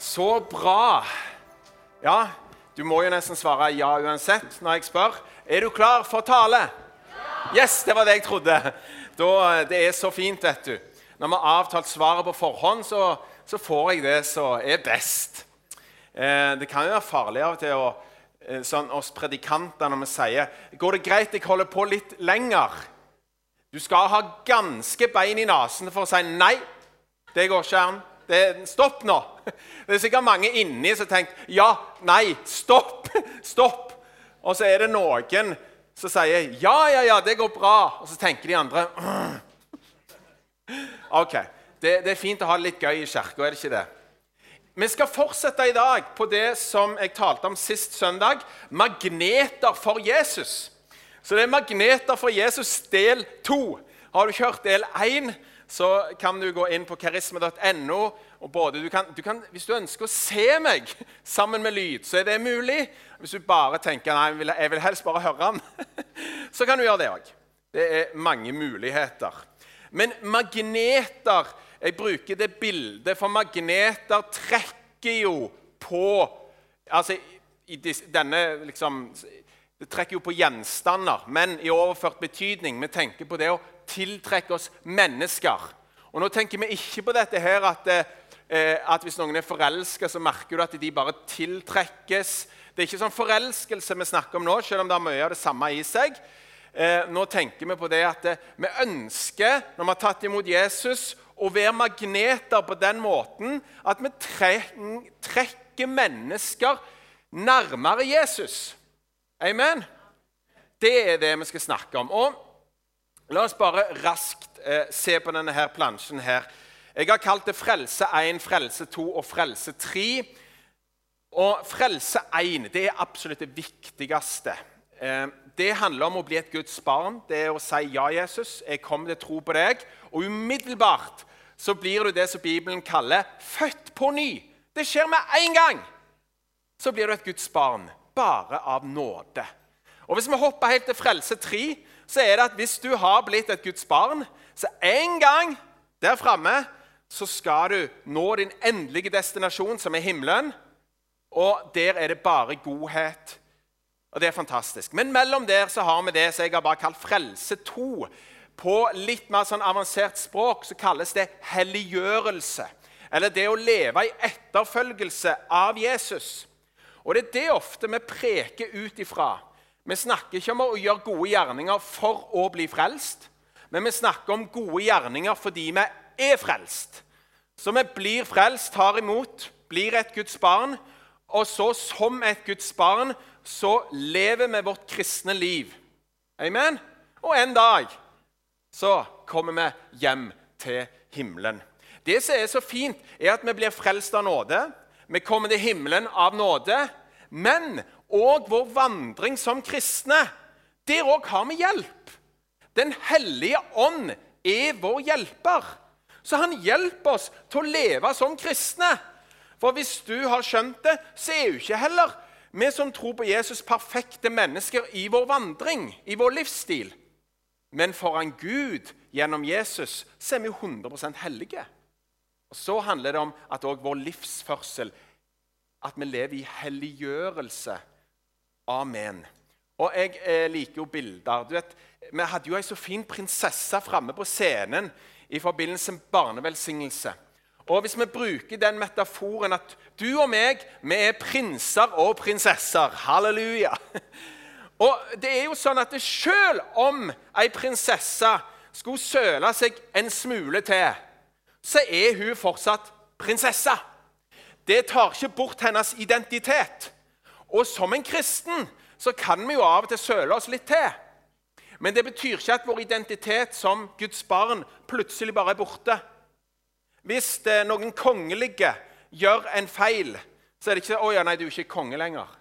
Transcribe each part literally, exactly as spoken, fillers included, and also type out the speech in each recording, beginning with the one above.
Så bra. Ja, du må jo nesten svare ja uansett når jeg spør. Er du klar for tale? Ja! Yes, det var det jeg trodde. Da, det er så fint, vet du. Når vi har avtalt svaret på forhånd, så, så får jeg det som er best. Eh, det kan jo være farlig av og til å, eh, sånn oss predikanter når vi sier, går det greit, jeg holder på litt lenger? Du skal ha ganske bein i nasen for å si nei, det går ikke an. Det, stopp nå. Det er sikkert mange inni som tenker, ja, nei, stopp, stopp. Og så er det noen som sier, ja, ja, ja, det går bra. Og så tenker de andre, ok, det, det er fint å ha det litt gøy i kirken, er det ikke det? Vi skal fortsette i dag på det som jeg talte om sist søndag, magneter for Jesus. Så det er magneter for Jesus del to. Har du kjørt del én, så kan du gå inn på karisma punktum no, og både, du kan, du kan, hvis du ønsker å se meg sammen med lyd, så er det mulig. Hvis du bare tenker, nei, jeg vil, jeg vil helst bare høre den, så kan du gjøre det også. Det er mange muligheter. Men magneter, jeg bruker det bildet, for magneter trekker jo på, altså i denne liksom, det trekker jo på gjenstander, men i overført betydning, vi tenker på det å tiltrekke oss mennesker. Og nå tenker vi ikke på dette her at, eh, at hvis noen er forelsket, så merker du at de bare tiltrekkes. Det er ikke sånn forelskelse vi snakker om nå, selv om det er mye av det samme i seg. Eh, nå tenker vi på det at eh, vi ønsker, når vi har tatt imot Jesus, å være magneter på den måten at vi treng, trekker mennesker nærmere Jesus. Amen? Det er det vi skal snakke om. Og la oss bare raskt eh, se på denne her plansjen her. Jeg har kalt det frelse én, frelse to og frelse tre. Og frelse én, det er absolutt det viktigste. Eh, det handler om å bli et Guds barn. Det er å si ja, Jesus, jeg kommer til å tro på deg. Og umiddelbart så blir du det som Bibelen kaller født på ny. Det skjer med en gang. Så blir du et Guds barn, bare av nåde. Og hvis vi hopper helt til frelse tre, så er det at hvis du har blitt et Guds barn, så en gang der fremme, så skal du nå din endelige destinasjon, som er himmelen, og der er det bare godhet, og det er fantastisk. Men mellom der så har vi det som jeg har bare kalt frelse to. På litt mer sånn avansert språk så kalles det helliggjørelse, eller det å leve i etterfølgelse av Jesus. Og det er det ofte vi preker ut ifra. Vi snakker ikke om å gjøre gode gjerninger for å bli frelst, men vi snakker om gode gjerninger fordi vi er frelst. Så vi blir frelst, tar imot, blir et Guds barn, og så som et Guds barn, så lever vi vårt kristne liv. Amen? Og en dag så kommer vi hjem til himmelen. Det som er så fint er at vi blir frelst av nåde, vi kommer til himmelen av nåde, men og vår vandring som kristne, der også har vi hjelp. Den hellige ånd er vår hjelper. Så han hjelper oss til å leve som kristne. For hvis du har skjønt det, så er jo ikke heller vi som tror på Jesus perfekte mennesker i vår vandring, i vår livsstil. Men foran Gud, gjennom Jesus, så er vi jo hundre prosent hellige. Og så handler det om at også vår livsførsel, at vi lever i helliggjørelse. Amen. Og jeg eh, liker jo bilder. Du vet, vi hadde jo en så fin prinsesse fremme på scenen i forbindelse med barnevelsignelse. Og hvis vi bruker den metaforen at du og meg, vi er prinser og prinsesser. Halleluja! Og det er jo sånn at selv om en prinsesse skulle søle seg en smule til, så er hun fortsatt prinsesse. Det tar ikke bort hennes identitet. Og som en kristen så kan vi jo av og til søle oss litt til. Men det betyr ikke at vår identitet som Guds barn plutselig bare er borte. Hvis noen kongelige gjør en feil, så er det ikke «Å ja, nei, du er ikke konge lenger».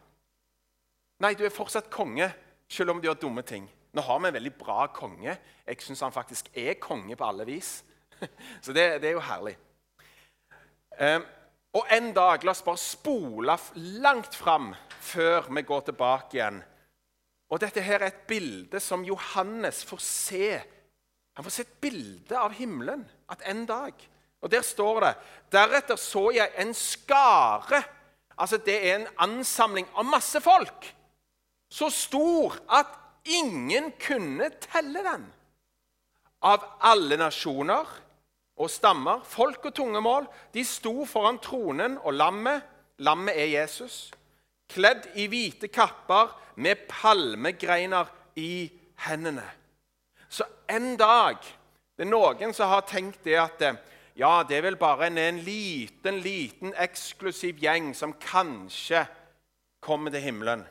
Nei, du er fortsatt konge, selv om du gjør dumme ting. Nå har vi en veldig bra konge. Jeg synes han faktisk er konge på alle vis. Så det, det er jo herlig. Um, Og en dag, la oss bare spole langt fram før vi går tilbake igjen. Og dette her er et bilde som Johannes får se. Han får se et bilde av himmelen, at en dag Og der står det, deretter så jeg en skare, altså det er en ansamling av masse folk, så stor at ingen kunne telle den. Av alle nasjoner og stammer, folk og tungemål, de sto foran tronen og lammet, lammet er Jesus, kledd i hvite kapper med palmegreiner i hendene. Så en dag, det er noen som har tenkt det at ja, det er vel bare en, en liten, liten eksklusiv gjeng som kanskje kommer til himmelen.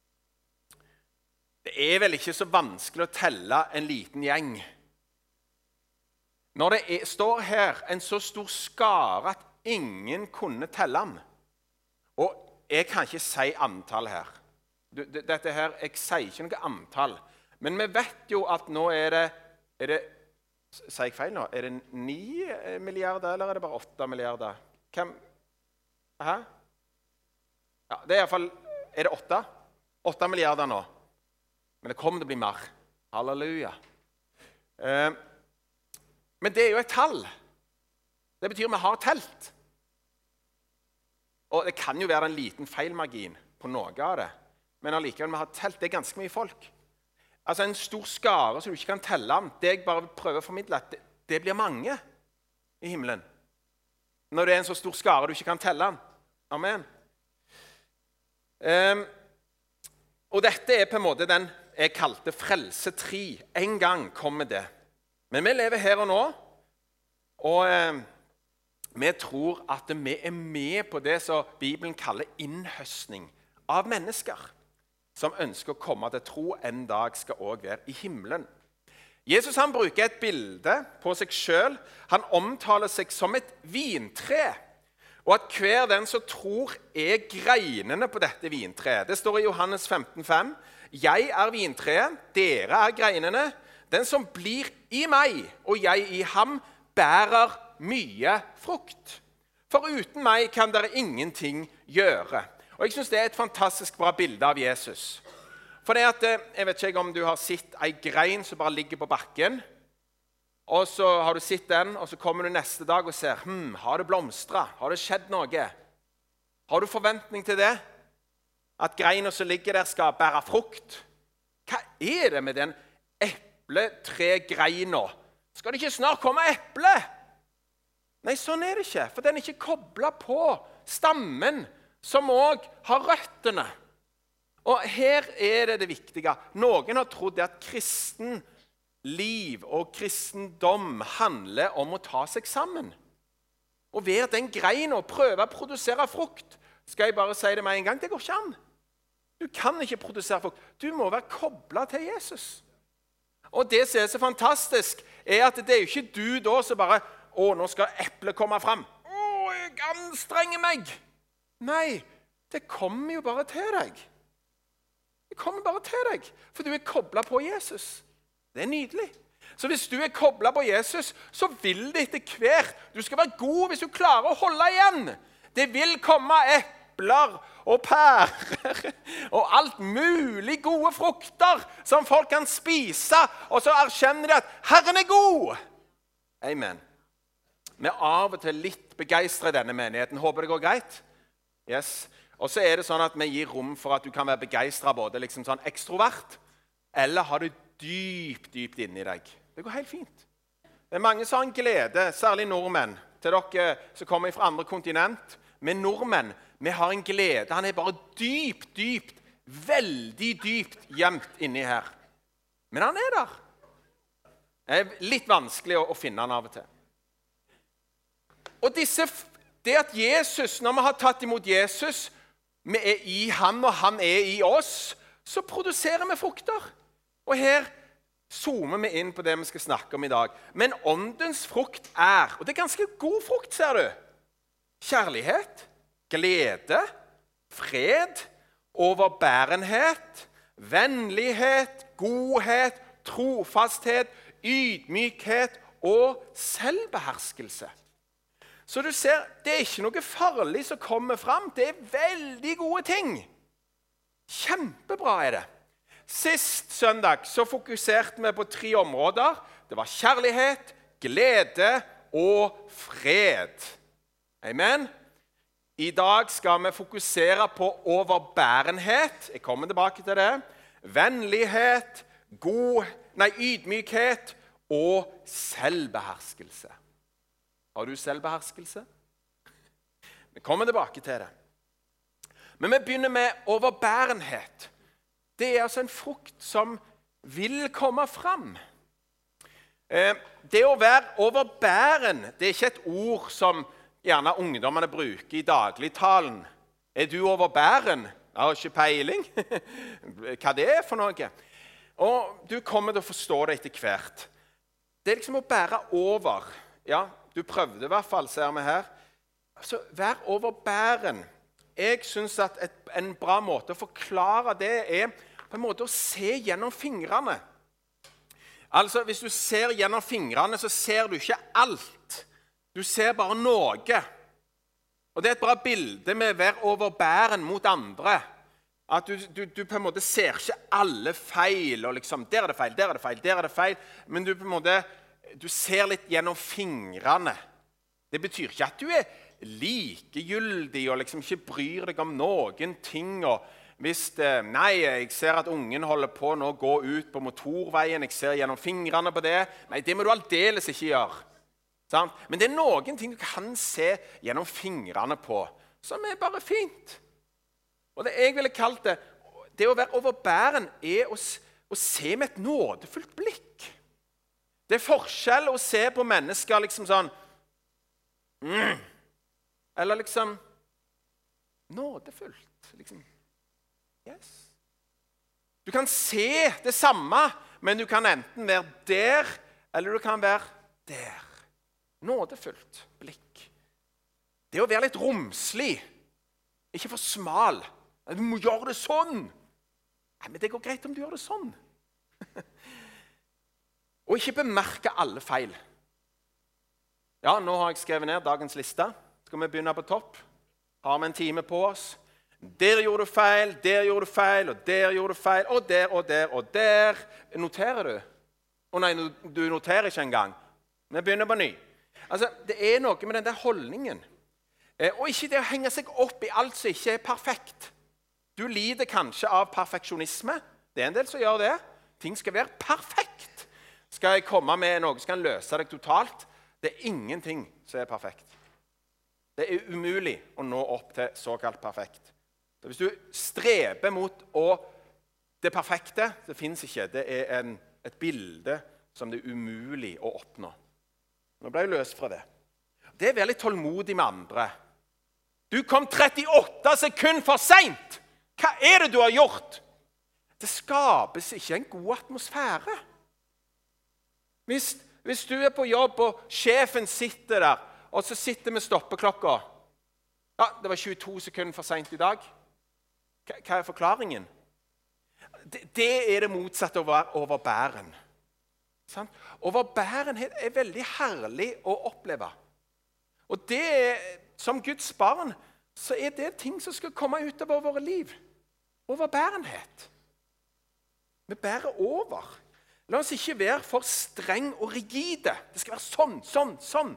Det er vel ikke så vanskelig å telle en liten gjeng. Når det er, står her en så stor skare at ingen kunne telle den, og jeg kan ikke si antall her. Dette her, jeg sier ikke noe antall, men vi vet jo at nå er det, er det sier jeg feil nå, er det ni milliarder eller er det bare åtte milliarder? Hvem? Hæ? Ja, det er i hvert fall, er det åtte? åtte milliarder nå. Men det kommer til å bli mer. Halleluja. Eh, Men det er jo et tall. Det betyr at vi har telt. Og det kan jo være en liten feilmargin på noe av det. Men allikevel, vi har telt. Det er ganske mye folk. Altså en stor skare som du ikke kan telle om. Det jeg bare prøver å formidle, at det, det blir mange i himmelen. Når det er en så stor skare du ikke kan telle om. Amen. Um, og dette er på en måte den jeg kalte frelse tre. En gang kommer det. Men vi lever her og nå, og eh, vi tror at vi er med på det som Bibelen kaller innhøstning av mennesker, som ønsker å komme til tro en dag skal også være i himmelen. Jesus han bruker et bilde på seg selv. Han omtaler seg som et vintre, og at hver den som tror er greinene på dette vintreet. Det står i Johannes femten fem. Jeg er vintreet, dere er greinene. Den som blir i meg, og jeg i ham, bærer mye frukt. For uten meg kan dere ingenting gjøre. Og jeg synes det er et fantastisk bra bilde av Jesus. For det at, jeg vet ikke om du har sett en grein som bare ligger på bakken, og så har du sett den, og så kommer du neste dag og ser, hm, har det blomstret? Har det skjedd noe? Har du forventning til det? At greina som ligger der skal bære frukt? Hva er det med den epletregreina? Skal det ikke snart komme eple? Nei, sånn er det ikke, for den er ikke koblet på stammen, som også har røttene. Og her er det det viktige. Noen har trodd at kristen liv og kristendom handler om å ta seg sammen. Og være den greina og prøve å produsere frukt. Skal jeg bare si det med en gang? Det går ikke an. Du kan ikke produsere frukt. Du må være koblet til Jesus. Og det som er så fantastisk, er at det er jo ikke du da som bare, å, nå skal eplet komme frem. Å, jeg anstrenger meg. Nei, det kommer jo bare til deg. Det kommer bare til deg, for du er koblet på Jesus. Det er nydelig. Så hvis du er koblet på Jesus, så vil det etter hvert. Du skal være god hvis du klarer å holde igjen. Det vil komme epler og pærer og alt mulig gode frukter som folk kan spise, og så erkjenner de at Herren er god. Amen. Vi er av og til litt begeistret i denne menigheten. Håper det går greit? Yes. Og så er det sånn at vi gir rom for at du kan være begeistret både liksom sånn ekstrovert, eller har du dypt, dypt inni deg. Det går helt fint. Det er mange som har en glede, særlig nordmenn, til dere som kommer fra andre kontinent. Men nordmenn, vi har en glede. Han er bare dypt, dypt, veldig dypt gjemt inni her. Men han er der. Det er litt vanskelig å, å finne han av og til. Og disse, det at Jesus, når vi har tatt imot Jesus, vi er i ham og han er i oss, så produserer vi frukter. Og her zoomer vi inn på det vi skal snakke om i dag. Men åndens frukt er, og det er ganske god frukt, ser du, kjærlighet, glede, fred, overbærenhet, vennlighet, godhet, trofasthet, ydmykhet og selvbeherskelse. Så du ser, det er ikke noe farlig som kommer frem. Det er veldig gode ting. Kjempebra er det. Sist søndag så fokuserte vi på tre områder. Det var kjærlighet, glede og fred. Amen. I dag skal vi fokusere på overbærenhet. Jeg kommer tilbake til det. Vennlighet, god, nei, ydmykhet og selvbeherskelse. Har du selvbeherskelse? Vi kommer tilbake til det. Men vi begynner med overbærenhet. Det er altså en frukt som vil komme fram. Det å være overbæren, det er ikke et ord som gjerne ungdommene bruker i dagligtalen. Er du overbæren? Jeg har ikke peiling. Hva det er for noe? Og du kommer til å forstå det etter hvert. Det er liksom å bære over. Ja, du prøvde i hvert fall, ser vi her. Altså, vær overbæren. Jeg synes at et, en bra måte å forklare det er på en måte å se gjennom fingrene. Altså, hvis du ser gjennom fingrene, så ser du ikke alt. Du ser bare noe. Og det er et bra bilde med å være overbæren mot andre. At du, du, du på en måte ser ikke alle feil, og liksom, der er det feil, der er det feil, der er det feil. Men du på en måte, du ser litt gjennom fingrene. Det betyr ikke at du er likegyldig og liksom ikke bryr deg om noen ting, og hvis det, nei, jeg ser at ungen holder på nå å gå ut på motorveien, jeg ser gjennom fingrene på det. Nei, det må du aldeles ikke gjøre. Sant? Men det er noen ting du kan se gjennom fingrene på, som er bare fint. Og det jeg ville kalt det, det å være overbæren er å, å se med et nådefullt blikk. Det er forskjell å se på mennesker liksom sånn, mm, eller liksom nådefullt, liksom. Yes. Du kan se det samme, men du kan enten være der, eller du kan være der. Nådefullt blikk. Det å være litt romslig, ikke for smal. Du må gjøre det sånn. Nei, men det går greit om du gjør det sånn. Og ikke bemerke alle feil. Ja, nå har jeg skrevet ned dagens liste. Skal vi begynne på topp? Har vi en time på oss? Der gjorde du feil, der gjorde du feil, og der gjorde du feil, og der, og der, og der. Noterer du? Å nei, du noterer ikke engang. Vi begynner på ny. Altså, det er noe med den der holdningen. Eh, og ikke det å henge seg opp i alt som ikke er perfekt. Du lider kanskje av perfeksjonisme. Det er en del som gjør det. Ting skal være perfekt. Skal jeg komme med noe som kan løse deg totalt? Det er ingenting som er perfekt. Det er umulig å nå opp til såkalt perfekt. Så hvis du streber mot å, det perfekte, det finnes ikke. Det er en, et bilde som det er umulig å oppnå. Nå ble jeg løs fra det. Det er veldig tålmodig med andre. Du kom trettiåtte sekunder for sent! Hva er det du har gjort? Det skapes ikke en god atmosfære. Hvis, hvis du er på jobb, og sjefen sitter der, og så sitter vi stoppeklokka. Ja, det var tjueto sekunder for sent i dag. Hva er forklaringen? Det, det er det motsatte av å være overbæren. Sant? Overbærenhet er veldig herlig å oppleve. Og det er, som Guds barn, så er det ting som skal komme ut av våre liv. Overbærenhet. Vi bærer over. La oss ikke være for streng og rigide. Det skal være sånn, sånn, sånn.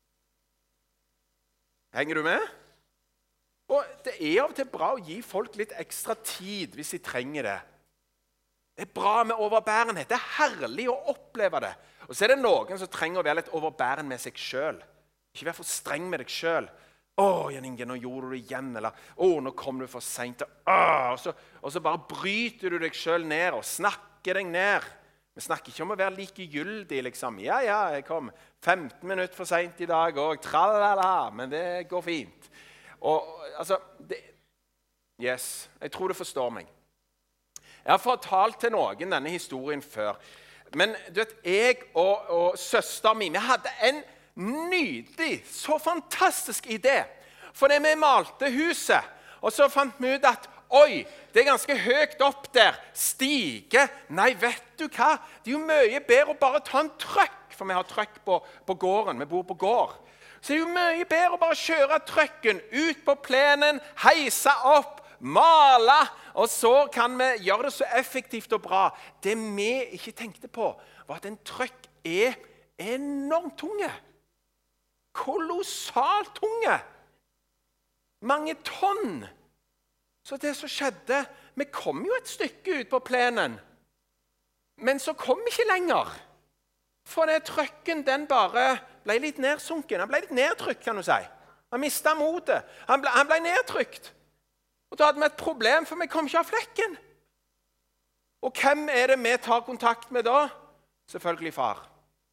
Henger du med? Og det er av og til bra å gi folk litt ekstra tid hvis de trenger det. Det er bra med overbærenhet. Det er herlig å oppleve det. Og så er det noen som trenger å være litt overbæren med seg selv. Ikke være for streng med deg selv. Å, Jan Inge, nå gjorde du det igjen. Eller, å, nå kom du for sent. Og så, og så bare bryter du deg selv ned og snakker deg ned. Vi snakker ikke om å være likegyldig, liksom. Ja, ja, jeg kom femten minutter for sent i dag, og tralala, men det går fint. Og, altså, det, yes, jeg tror du forstår meg. Jeg har fortalt til noen denne historien før, men du vet, jeg og, og søster min, vi hadde en nydelig, så fantastisk idé. For det vi malte huset, og så fant vi ut at, oi, det er ganske høyt opp der, stige. Nei, vet du hva? Det er jo mye bedre å bare ta en trøkk, for vi har trøkk på, på gården, vi bor på gård. Så det er jo mye bedre å bare kjøre trøkken ut på plenen, heise opp, male, og så kan vi gjøre det så effektivt og bra. Det vi ikke tenkte på, var at en trøkk er enormt tunge. kolossalt tunge. Mange tonn. Så det som skjedde, vi kom jo et stykke ut på plenen. Men så kom vi ikke lenger. For det trøkken, den bare ble litt nedsunken. Han ble litt nedtrykt, kan du si. Han mistet motet. Han ble, han ble nedtrykt. Og da hadde vi et problem, for vi kom ikke av flekken. Og hvem er det vi tar kontakt med da? Selvfølgelig far.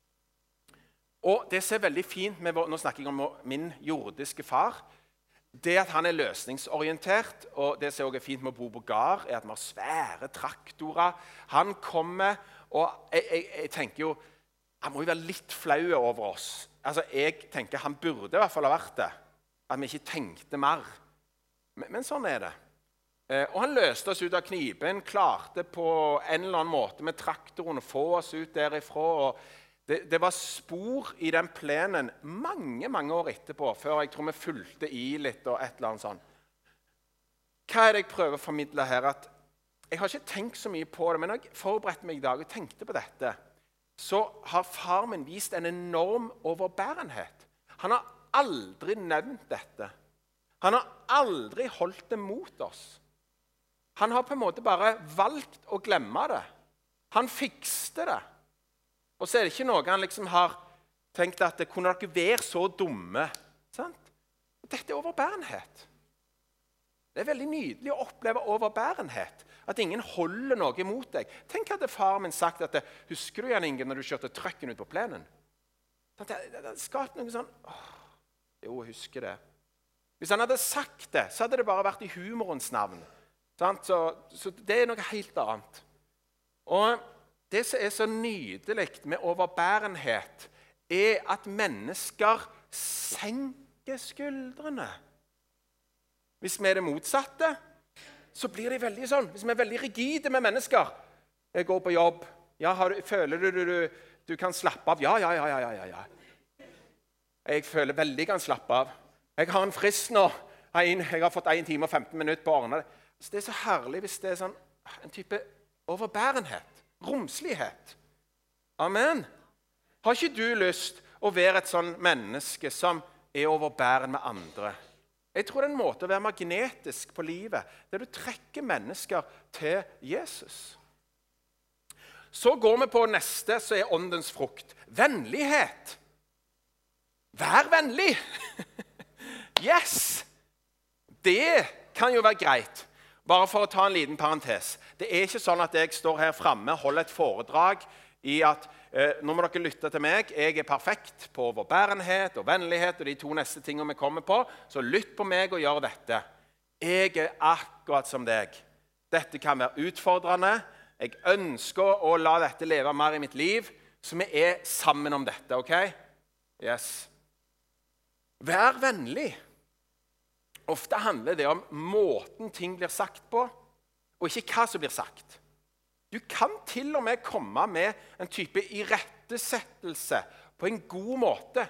Og det som er veldig fint med vår, nå snakker jeg om min jordiske far, det at han er løsningsorientert, og det som også er fint med å bo på gard, er at vi har svære traktorer. Han kommer, og jeg, jeg, jeg tenker jo, han må jo være litt flau over oss. Altså, jeg tenker han burde i hvert fall ha vært det, at vi ikke tenkte mer. Men, men sånn er det. Eh, og han løste oss ut av knipen, klarte på en eller annen måte med traktoren å få oss ut derifra, og det, det var spor i den plenen mange, mange år etterpå, før jeg tror vi fulgte i litt og et eller annet sånt. Hva er det jeg prøver å formidle her? At jeg har ikke tenkt så mye på det, men når jeg forberedte meg i dag og tenkte på dette, så har far min vist en enorm overbærenhet. Han har aldri nevnt dette. Han har aldri holdt det mot oss. Han har på en måte bare valgt å glemme det. Han fikste det. Og så er det ikke noe han liksom har tenkt at det kunne dere være så dumme. Sant? Dette er overbærenhet. Det er veldig nydelig å oppleve overbærenhet. At ingen holder noe mot deg. Tenk hadde far min sagt at det, husker du, Jan Inge, når du kjørte trøkken ut på plenen? Det hadde skapt noe sånn, åh, jo, jeg husker det. Hvis han hadde sagt det, så hadde det bare vært i humorens navn. Sant? Så, så det er noe helt annet. Og det som er så nydelig med overbærenhet, er at mennesker senker skuldrene. Hvis vi er det motsatte, så blir de veldig sånn. Hvis vi er veldig rigide med mennesker. Jeg går på jobb. Ja, har du, føler du, du, du du kan slappe av? Ja, ja, ja, ja, ja, ja. Jeg føler veldig kan slappe av. Jeg har en frist nå. Jeg har fått en time og femten minutter på å ordne det. Så det er så herlig hvis det er sånn, en type overbærenhet. Romslighet. Amen. Har ikke du lyst å være et sånn menneske som er overbærende med andre? Jeg tror det er en måte å være magnetisk på livet, der du trekker mennesker til Jesus. Så går vi på neste, så er åndens frukt. Vennlighet. Vær vennlig. Yes! Det kan jo være greit. Bare for å ta en liten parentes. Det er ikke sånn at jeg står her fremme og holder et foredrag i at eh, nå må dere lytte til meg. Jeg er perfekt på overbærenhet og vennlighet og de to neste tingene vi kommer på. Så lytt på meg og gjør dette. Jeg er akkurat som deg. Dette kan være utfordrende. Jeg ønsker å la dette leve mer i mitt liv, så vi er sammen om dette, ok? Yes. Vær vennlig. Ofte handler det om måten ting blir sagt på, og ikke hva som blir sagt. Du kan til og med komme med en type irettesettelse på en god måte.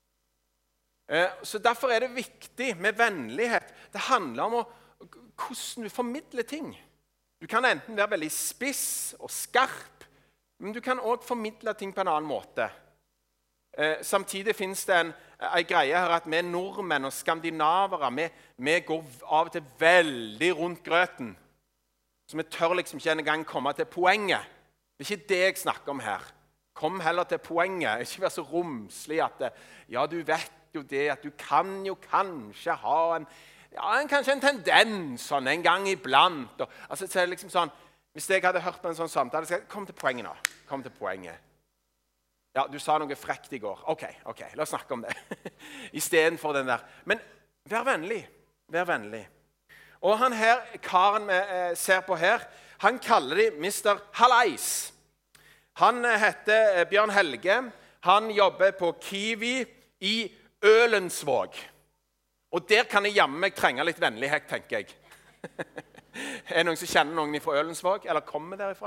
Så derfor er det viktig med vennlighet. Det handler om å, hvordan du formidler ting. Du kan enten være veldig spiss og skarp, men du kan også formidle ting på en annen måte. Eh, samtidig finnes det en, en greie her at vi nordmenn og skandinavere, vi, vi går av og til veldig rundt grøten. Så vi tør liksom ikke engang komme til poenget. Det er ikke det jeg snakker om her. Kom heller til poenget. Ikke vær så romslig at det, ja, du vet jo det, at du kan jo kanskje ha en Ja, en, kanskje en tendens sånn, en gang iblant. Og, altså, så er det liksom sånn, hvis jeg hadde hørt på en sånn samtale, så jeg, kom til poenget nå. Kom til poenget. Ja, du sa noe frekt i går. Ok, ok, la oss snakke om det. I stedet for den der. Men vær vennlig. Vær vennlig. Og han her, karen vi eh, ser på her, han kaller de mister Hallais. Han eh, heter eh, Bjørn Helge. Han jobber på Kiwi i Ølensvåg. Og der kan jeg jammen meg trenge litt vennlighet, tenker jeg. Er det noen som kjenner noen fra Ølensvåg, eller kommer derifra?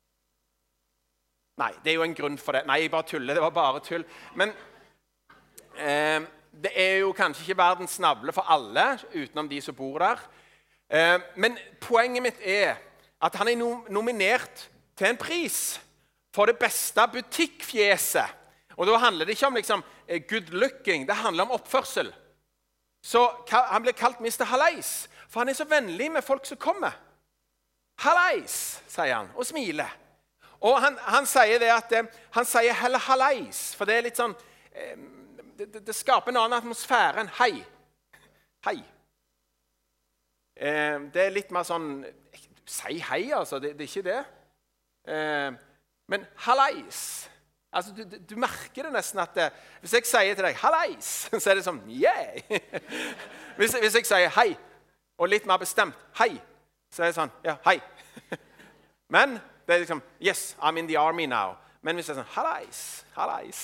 Nei, det er jo en grunn for det. Nei, jeg bare tuller, det var bare tull. Men eh, det er jo kanskje ikke verdens navle for alle, utenom de som bor der. Eh, men poenget mitt er at han er nominert til en pris for det beste butikkfjeset. Og da handler det ikke om liksom, good looking, det handler om oppførsel. Så han blir kalt mister Hallais, for han er så vennlig med folk som kommer. Hallais, sier han, og smiler. Og han, han sier det at han sier heller hallais, for det er litt sånn, det, det, det skaper en annen atmosfære enn hei. Hei. Det er litt mer sånn, si hei altså, det, det er ikke det. Men hallais, altså du, du, du merker det nesten at det, hvis jeg sier til deg hallais, så er det sånn, yeah! hvis, hvis jeg sier hei, og litt mer bestemt, hei, så er det sånn, ja, hei. Men det er liksom, yes, I'm in the army now. Men hvis det er sånn, hallais, hallais.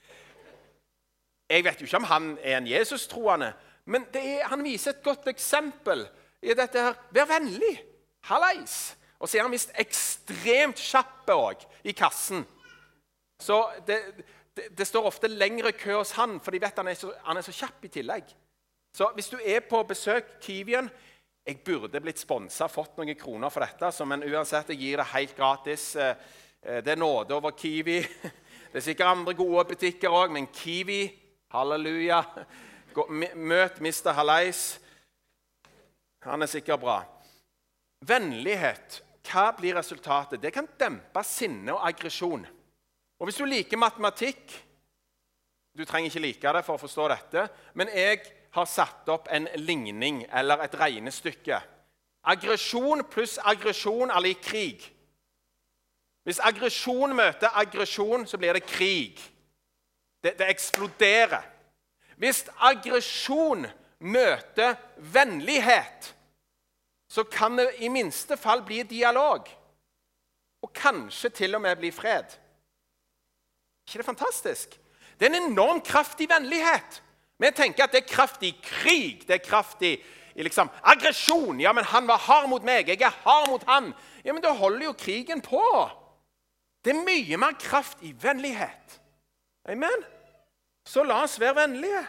Jeg vet jo ikke om han er en Jesus-troende, men det er, han viser et godt eksempel i dette her. Vær vennlig, hallais. Og så er han vist ekstremt kjappe også i kassen. Så det, det, det står ofte lengre kø hos han, for de vet han er så, han er så kjapp i tillegg. Så hvis du er på besøk Kiwien, jeg burde blitt sponset, fått noen kroner for dette, så, men uansett, jeg gir det helt gratis. Det er nåde over Kiwi. Det er sikkert andre gode butikker også, men Kiwi, halleluja. Møt mister Hallais. Han er sikkert bra. Vennlighet, hva blir resultatet? Det kan dempe sinne og aggresjon. Og hvis du liker matematikk, du trenger ikke like det for å forstå dette, men jeg har satt opp en ligning eller et regnestykke. Aggresjon pluss aggresjon er lik krig. Hvis aggresjon møter aggresjon, så blir det krig. Det, det eksploderer. Hvis aggresjon møter vennlighet, så kan det i minste fall bli dialog. Og kanskje til og med bli fred. Er ikke det fantastisk? Det er en enorm kraft i vennlighet. Vi tenker at det er kraft i krig, det er kraft i, i liksom, aggresjon. Ja, men han var hard mot meg, jeg er hard mot han. Ja, men da holder jo krigen på. Det er mye mer kraft i vennlighet. Amen? Så la oss være vennlige.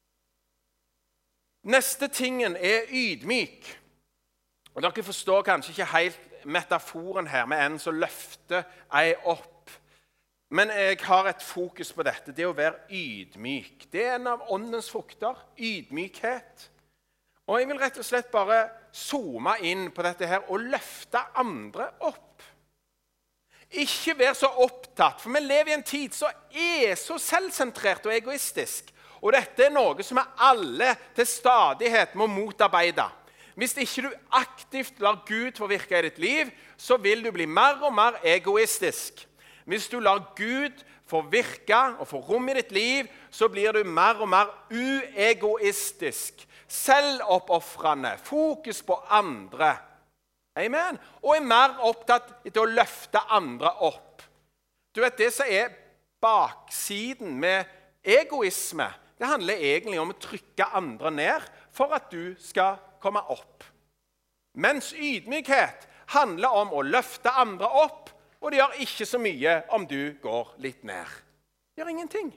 Neste tingen er ydmyk. Og dere forstår kanskje ikke helt metaforen her, med en som løfter ei opp. Men jeg har et fokus på dette, det å være ydmyk. Det er en av åndens frukter, ydmykhet. Og jeg vil rett og slett bare zoome inn på dette her og løfte andre opp. Ikke være så opptatt, for vi lever i en tid som er så selvsentrert og egoistisk. Og dette er noe som vi alle til stadighet må motarbeide. Hvis ikke du aktivt lar Gud få virke i ditt liv, så vil du bli mer og mer egoistisk. Hvis du lar Gud få virke og få rom i ditt liv, så blir du mer og mer uegoistisk, selvoppofrende, fokus på andre. Amen. Og er mer opptatt til å løfte andre opp. Du vet, det som er baksiden med egoisme, det handler egentlig om å trykke andre ned for at du skal komme opp. Mens ydmykhet handler om å løfte andre opp, og det gjør ikke så mye om du går litt ned. Det gjør ingenting.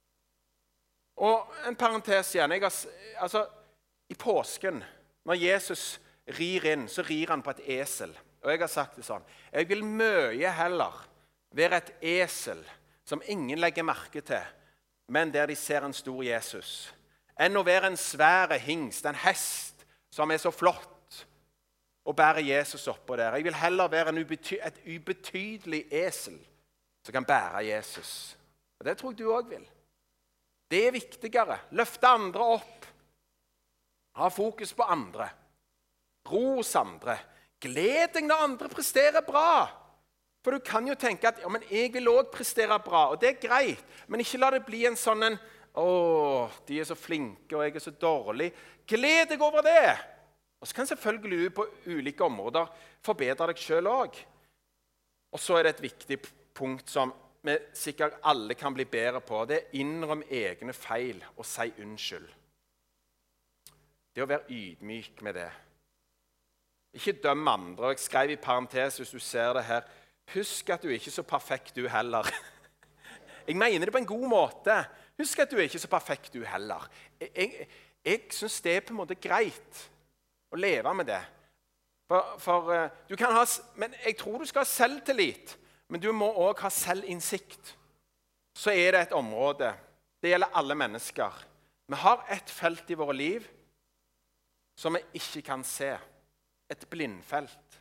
Og en parentes igjen. Jeg har, altså, i påsken, når Jesus rir inn, så rir han på et esel. Og jeg har sagt det sånn, jeg vil mye heller være et esel som ingen legger merke til, men der de ser en stor Jesus, enn å være en svære hingst, en hest som er så flott, og bære Jesus oppå der. Jeg vil heller være en ubety et ubetydelig esel som kan bære Jesus. Og det tror jeg du også vil. Det er viktigere. Løfte andre opp. Ha fokus på andre. Ros andre. Gled deg når andre presterer bra. For du kan jo tenke at ja, men jeg vil også prestere bra, og det er greit. Men ikke la det bli en sånn en, åh, de er så flinke, og jeg er så dårlig. Gled deg over det. Og så kan selvfølgelig du på ulike områder forbedre deg selv også. Og så er det et viktig punkt som vi sikkert alle kan bli bedre på. Det er innrøm egne feil og si unnskyld. Det å være ydmyk med det. Ikke døm andre. Og jeg skrev i parentes, hvis du ser det her, husk at du er ikke så perfekt du heller. Jeg mener det på en god måte. Husk at du er ikke så perfekt du heller. Jeg, jeg, jeg synes det er på en måte greit å leve med det. For, for uh, du kan ha, men jeg tror du skal ha selvtillit, men du må også ha selvinnsikt. så er det et område, det gjelder alle mennesker. Vi har et felt i våre liv som vi ikke kan se, et blindfelt.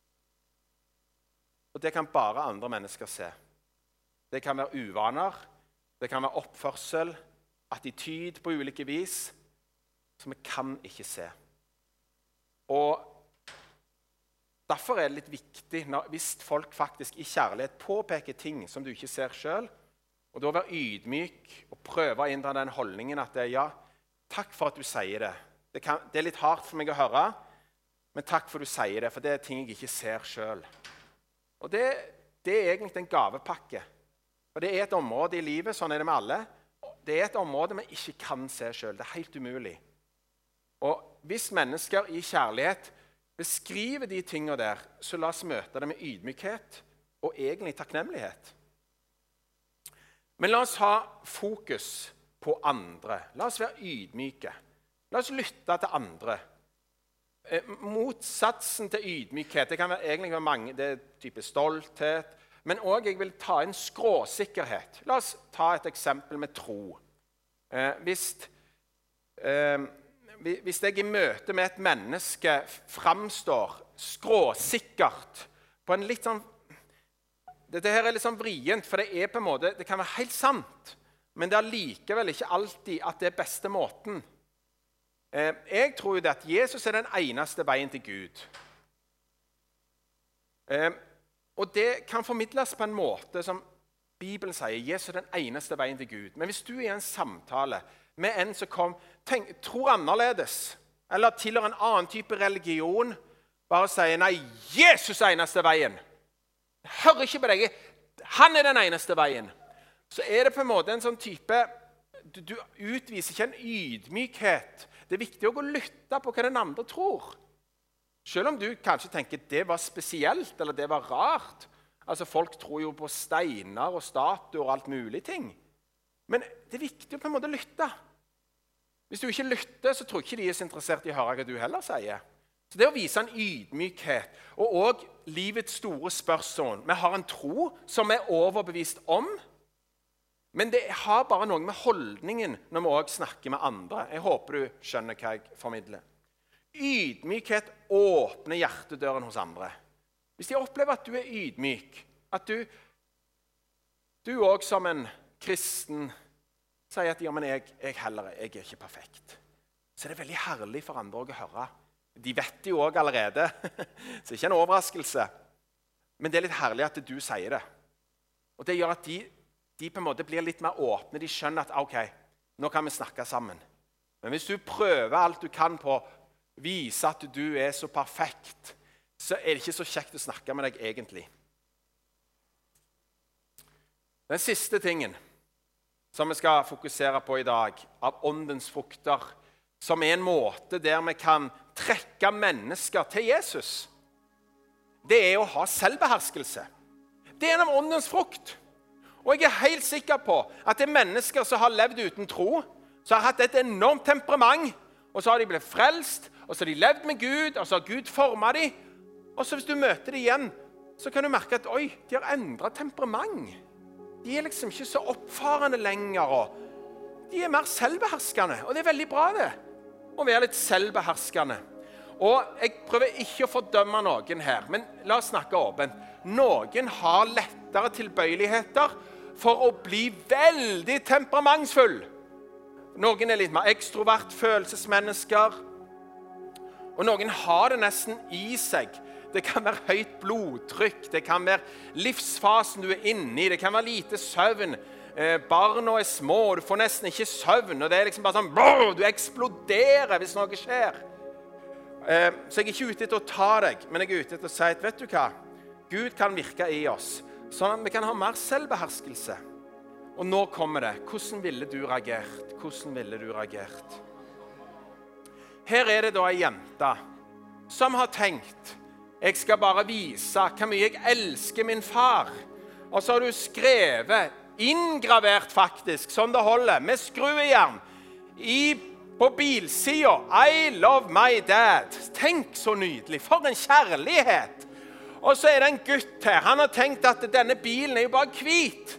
Og det kan bare andre mennesker se. Det kan være uvaner, det kan være oppførsel, attityd på ulike vis, som vi kan ikke se. Og derfor er det litt viktig når, hvis folk faktisk i kjærlighet påpeker ting som du ikke ser selv, og da være ydmyk og prøve å inndra den holdningen at det er ja, takk for at du sier det. Det, kan, det er litt hardt for meg å høre, men takk for at du sier det, for det er ting jeg ikke ser selv. Og det, det er egentlig en gavepakke. For det er et område i livet, sånn er det med alle, det er et område vi ikke kan se selv. Det er helt umulig. Og hvis mennesker i kjærlighet beskriver de tingene der, så la oss møte det med ydmykhet og egentlig takknemlighet. Men la oss ha fokus på andre. La oss være ydmyke. La oss lytte til andre. Motsatsen til ydmykhet, det kan være, egentlig være mange, det er type stolthet, men også jeg vil ta en skråsikkerhet. La oss ta et eksempel med tro. Eh, hvis, eh, hvis jeg i møte med et menneske framstår skråsikkert på en litt sånn, dette her er litt sånn vrient, for det er på en måte, det kan være helt sant, men det er likevel ikke alltid at det er beste måten. Eh, jeg tror jo det at Jesus er den eneste veien til Gud. Eh, og det kan formidles på en måte som Bibelen sier, Jesus er den eneste veien til Gud. Men hvis du er i en samtale med en som kom, tenk, tror annerledes, eller tilhører en annen type religion, bare sier, nei, Jesus er eneste veien. Jeg hører ikke på deg, han er den eneste veien. Så er det på en måte en sånn type, du, du utviser ikke en ydmykhet. Det er viktig å gå og lytte på hva den andre tror. Selv om du kanskje tenker det var spesielt, eller det var rart. Altså folk tror jo på steiner og statuer og alt mulig ting. Men det er viktig å på en måte lytte. Hvis du ikke lytter, så tror jeg ikke de er så interessert i å høre hva du heller sier. Så det å vise en ydmykhet, og også livets store spørsmål. Vi har en tro som er overbevist om, men det har bare noe med holdningen når vi også snakker med andre. Jeg håper du skjønner hva jeg formidler. Ydmykhet åpner hjertedøren hos andre. Hvis de opplever at du er ydmyk, at du, du også som en kristen sier at ja, men jeg, jeg heller, jeg er ikke perfekt, så er det veldig herlig for andre å høre. De vet det jo også allerede, så det er ikke en overraskelse. Men det er litt herlig at du sier det. Og det gjør at de, de på en måte blir litt mer åpne. De skjønner at ok, nå kan vi snakke sammen. Men hvis du prøver alt du kan på å vise at du er så perfekt, så er det ikke så kjekt å snakke med deg egentlig. Den siste tingen som vi skal fokusere på i dag, av åndens frukter, som er en måte der vi kan trekke mennesker til Jesus, det er å ha selvbeherskelse. Det er en av åndens frukt. Og jeg er helt sikker på at det er mennesker som har levd uten tro, som har hatt et enormt temperament, og så har de blitt frelst, og så har de levd med Gud, og så har Gud formet dem. Og så hvis du møter dem igjen, så kan du merke at oi, de har endret temperament. De er liksom ikke så oppfarende lenger, og de er mer selvbeherskende. Og det er veldig bra det, å være litt selvbeherskende. Og jeg prøver ikke å fordømme noen her, men la oss snakke åpent. Noen har lettere tilbøyeligheter for å bli veldig temperamentsfull. Noen er litt mer ekstrovert, følelsesmennesker, og noen har det nesten i seg. Det kan være høyt blodtrykk, det kan være livsfasen du er inne i, det kan være lite søvn, eh, barna er små, du får nesten ikke søvn, og det er liksom bare sånn, brrr, du eksploderer hvis noe skjer. Eh, så jeg er ikke ute etter å ta deg, men jeg er ute etter å si at, vet du hva? Gud kan virke i oss, sånn at vi kan ha mer selvbeherskelse. Og nå kommer det. Hvordan ville du reagert? Hvordan ville du reagert? Her er det da en jente som har tenkt, jeg skal bare vise hvor mye jeg elsker min far. Og så har du skrevet, inngravert faktisk, sånn det holder, med skruejern, i, på bilsiden, I love my dad. Tenk så nydelig, for en kjærlighet. Og så er det en gutt her, han har tenkt at denne bilen er jo bare hvit.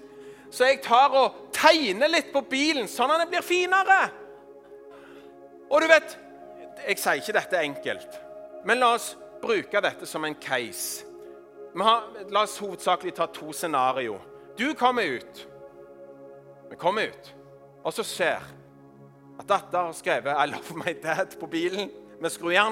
så jeg tar og tegner litt på bilen, sånn at den blir finere. Og du vet, jeg sier ikke dette enkelt, men la oss bruke dette som en case. Vi har, la oss hovedsakelig ta to scenario. Du kommer ut. Vi kommer ut. Og så ser at datter har skrevet I love my dad på bilen med skrujern.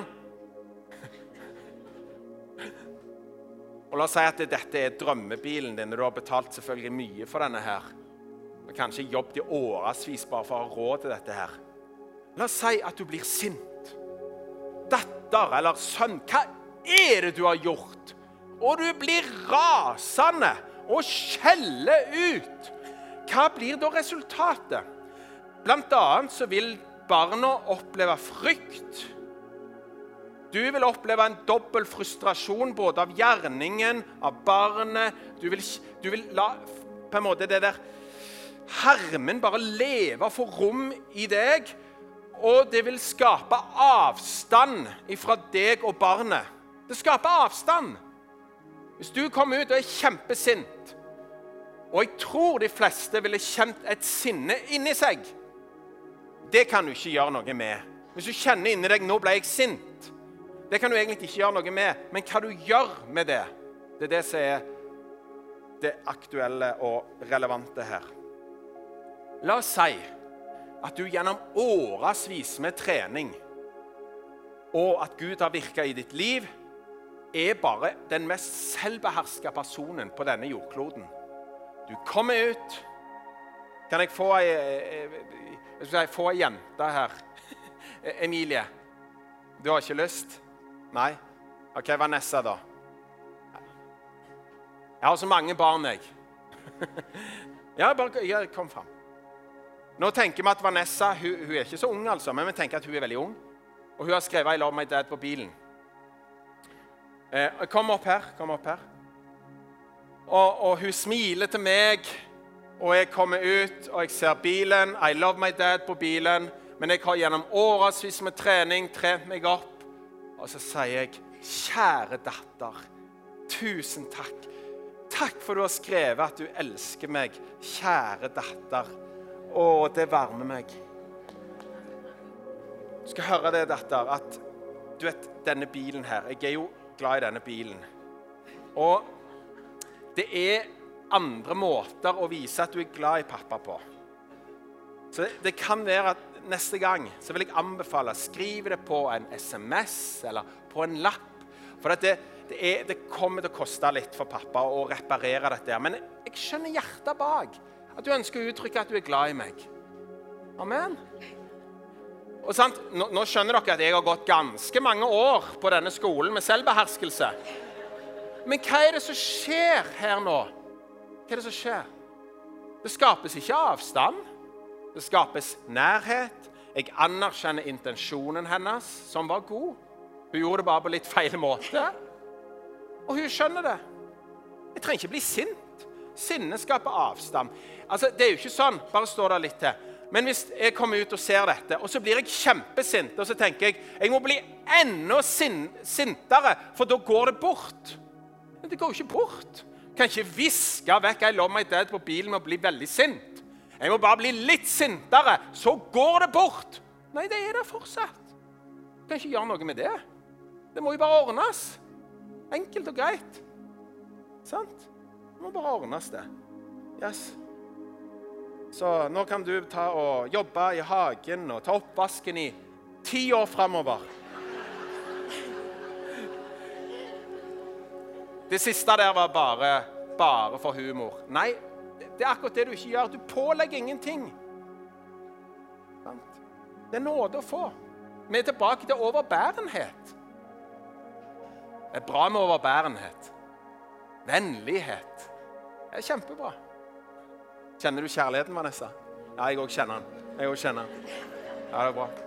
Og la oss si at dette er drømmebilen din, og du har betalt selvfølgelig mye for denne her. Og kanskje jobbet i årevis bare for å ha råd til dette her. La oss si at du blir sint. Datter eller sønn, hva er det du har gjort? Og du blir rasende og skjeller ut. Hva blir da resultatet? Blant annet så vil barna oppleve frykt. Du vil oppleve en dobbel frustrasjon både av gjerningen, av barnet. Du vil, du vil la på en måte det der harmen bare leve og få rom i deg, og det vil skape avstand fra deg og barnet. Det skaper avstand. Hvis du kommer ut og er kjempesint, og jeg tror de fleste ville kjent et sinne inni seg, det kan du ikke gjøre noe med. Hvis du kjenner inni deg, nå ble jeg sint, det kan du egentlig ikke gjøre noe med, men hva du gjør med det, det er det som er det aktuelle og relevante her. La oss si at du gjennom årevis med trening, og at Gud har virket i ditt liv, er bare den mest selvbeherskede personen på denne jordkloden. Du kommer ut. Kan jeg få ei, jeg skal få ei jente her? Emilie, du har ikke lyst? Nei? Ok, Vanessa da. Jeg har så mange barn, jeg. Ja, bare ja, kom frem. Nå tenker vi at Vanessa, hun, hun er ikke så ung altså, men vi tenker at hun er veldig ung. Og hun har skrevet I love my dad på bilen. Eh, kom opp her, kom opp her. Og, og hun smiler til meg, og jeg kommer ut, og jeg ser bilen. I love my dad på bilen. Men jeg har gjennom årevis med trening trent meg opp. Og så sier jeg, kjære datter, tusen takk. Takk for du har skrevet at du elsker meg, kjære datter. Å, det varmer meg. Du skal høre det, datter, at du vet, denne bilen her, jeg er jo glad i denne bilen. Og det er andre måter å vise at du er glad i pappa på. Så det kan være at neste gang så vil jeg anbefale skrive det på en sms eller på en lapp. For det, det, er, det kommer til å koste litt for pappa å reparere dette. Men jeg skjønner hjertet bak. At du ønsker å uttrykke at du er glad i meg. Amen. Og sant, nå, nå skjønner dere at jeg har gått ganske mange år på denne skolen med selvbeherskelse. Men hva er det som skjer her nå? Hva er det som skjer? Det skapes ikke avstand. Det skapes nærhet. Jeg anerkjenner intensjonen hennes, som var god. Hun gjorde det bare på litt feil måte. Og hun skjønner det. Jeg trenger ikke bli sint. Sinne skaper avstand. Altså, det er jo ikke sånn, bare står det litt til. Men hvis jeg kommer ut og ser dette, og så blir jeg kjempesint, og så tenker jeg, jeg må bli enda sin, sintere, for da går det bort. Men det går jo ikke bort. Jeg kan ikke viske vekk I love my dad på bilen med å bli veldig sint. Jeg må bare bli litt sintere, så går det bort. Nei, det er det fortsatt. Jeg kan ikke gjøre noe med det. Det må jo bare ordnes. Enkelt og greit. Sant? Det må bare ordnes det. Yes. Så nå kan du ta og jobbe i hagen og ta oppvasken i ti år fremover. Det siste der var bare, bare for humor. Nei, det er akkurat det du ikke gjør. Du pålegger ingenting. Det er nåde å få. Vi er tilbake til overbærenhet. Det er bra med overbærenhet. Vennlighet. Det er kjempebra. Kjenner du kjærligheten, Vanessa? Ja, jeg også kjenner den. Jeg også kjenner den. Ja, det er bra.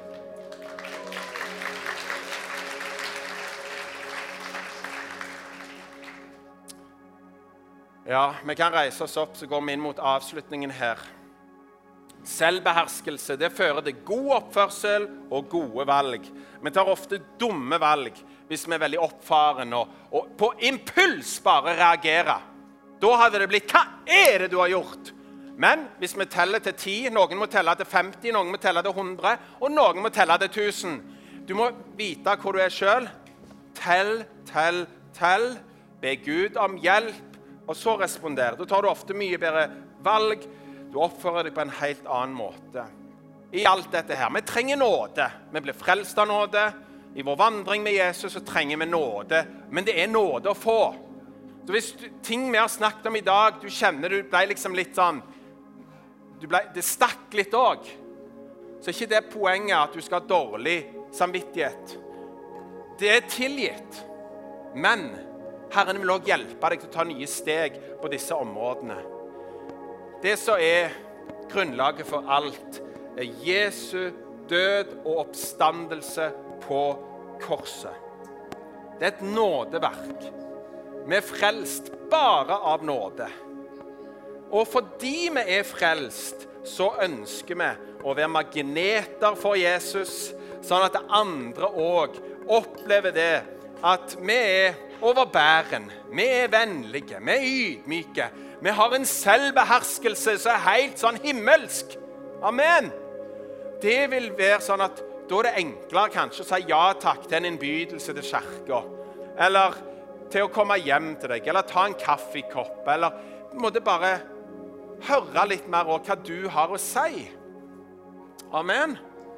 Ja, vi kan reise oss opp, så går vi inn mot avslutningen her. Selvbeherskelse, det fører til god oppførsel og gode valg. Vi tar ofte dumme valg hvis vi er veldig oppfaren og, og på impuls bare reagerer. Da hadde det blitt, hva er det du har gjort? Men hvis vi teller til ti, noen må telle til femti, noen må telle til hundre, og noen må telle til tusen. Du må vite hvor du er selv. Tell, tell, tell. Be Gud om hjelp, og så responder. Da tar du ofte mye bedre valg. Du oppfører deg på en helt annen måte. I alt dette her. Vi trenger nåde. Vi blir frelst av nåde. I vår vandring med Jesus så trenger vi nåde. Men det er nåde å få. Så hvis du, ting vi har snakket om i dag, du kjenner du ble liksom litt sånn, du ble, det stakk litt også, så er ikke det poenget at du skal ha dårlig samvittighet. Det er tilgitt. Men Herren vil også hjelpe deg til å ta nye steg på disse områdene. Det som er grunnlaget for alt er Jesu død og oppstandelse på korset. Det er et nådeverk. Vi er frelst bare av nåde. Og fordi vi er frelst, så ønsker vi å være magneter for Jesus, sånn at andre også opplever det, at vi er overbæren, vi er vennlige, vi er ydmyke, vi har en selvbeherskelse som er helt sånn himmelsk. Amen. Det vil være sånn at da er det enklere kanskje å si ja takk til en innbydelse til kirken, eller til å komme hjem til deg, eller ta en kaffekopp, eller må det bare høre litt mer om hva du har å si. Amen.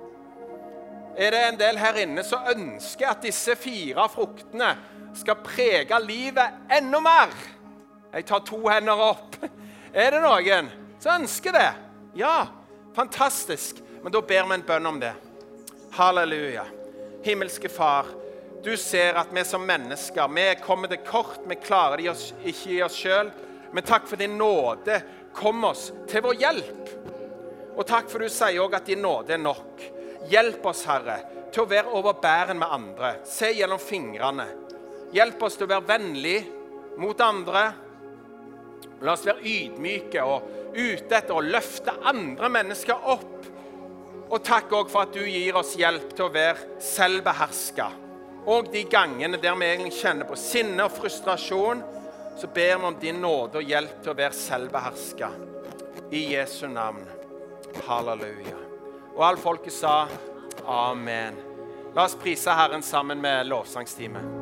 Er det en del her inne som ønsker at disse fire fruktene skal prege livet enda mer? Jeg tar to hender opp. Er det noen som ønsker det? Ja, fantastisk. Men da ber vi en bønn om det. Halleluja. Himmelske Far, du ser at vi som mennesker, vi kommer til kort, vi klarer det ikke i oss selv, men takk for din nåde, kom oss til vår hjelp. Og takk for du sier også at din nåde er nok. Hjelp oss, Herre, til å være overbæren med andre. Se gjennom fingrene. Hjelp oss til å være vennlig mot andre. La oss være ydmyke og ute etter å løfte andre mennesker opp. Og takk også for at du gir oss hjelp til å være selvbehersket. Og de gangene der vi egentlig kjenner på sinne og frustrasjon, så ber vi om din nåde og hjelp til å være selvbehersket. I Jesu navn. Halleluja. Og alle folket sa Amen. La oss prise Herren sammen med lovsangsteamet.